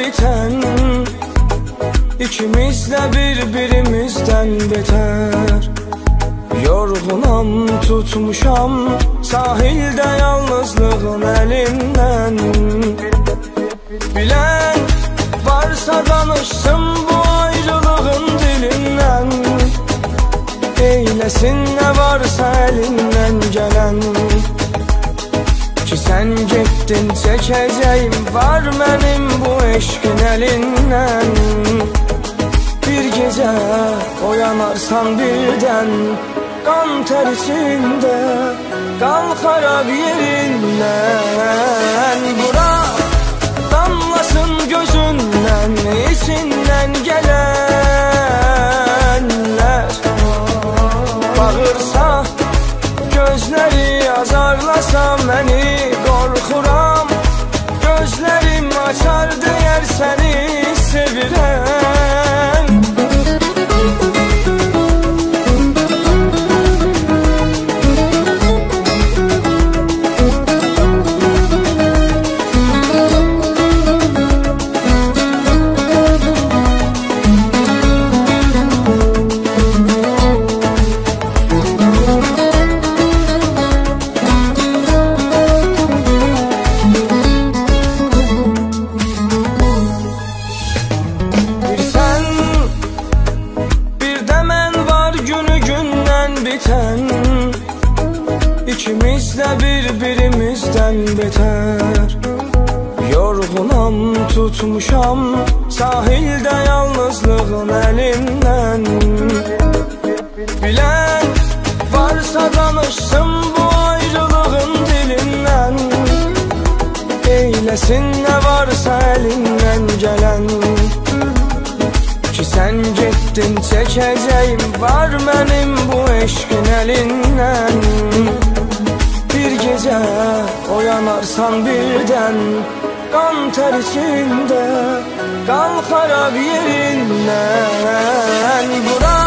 biten, İkimiz de birbirimizden beter. Yorgunam, tutmuşam sahilde yalnızlığın elinden. Bilen varsa danışsın bu ayrılığın dilinden. Eylesin ne varsa elinden gelen. Ki sen gittin çekeceğim var benim bu eşkin elinden. Bir gece oyanarsan birden, kan ter içinde kal harap yerinden. Bırak damlasın gözünden, içinden gelenler. Bağırsa gözleri azarlasa beni, korkuram gözlerim açar değer seni sevirem. İkimiz de birbirimizden beter. Yorgunam, tutmuşam sahilde yalnızlığın elinden. Bilen varsa danışsın bu ayrılığın dilinden. Eylesin ne varsa elinden gelen. Ki sen gittin çekeceğim var benim bu eşkin elinden. Bir gece oyanarsan birden, kan ter içinde kal harap yerinden. Bırak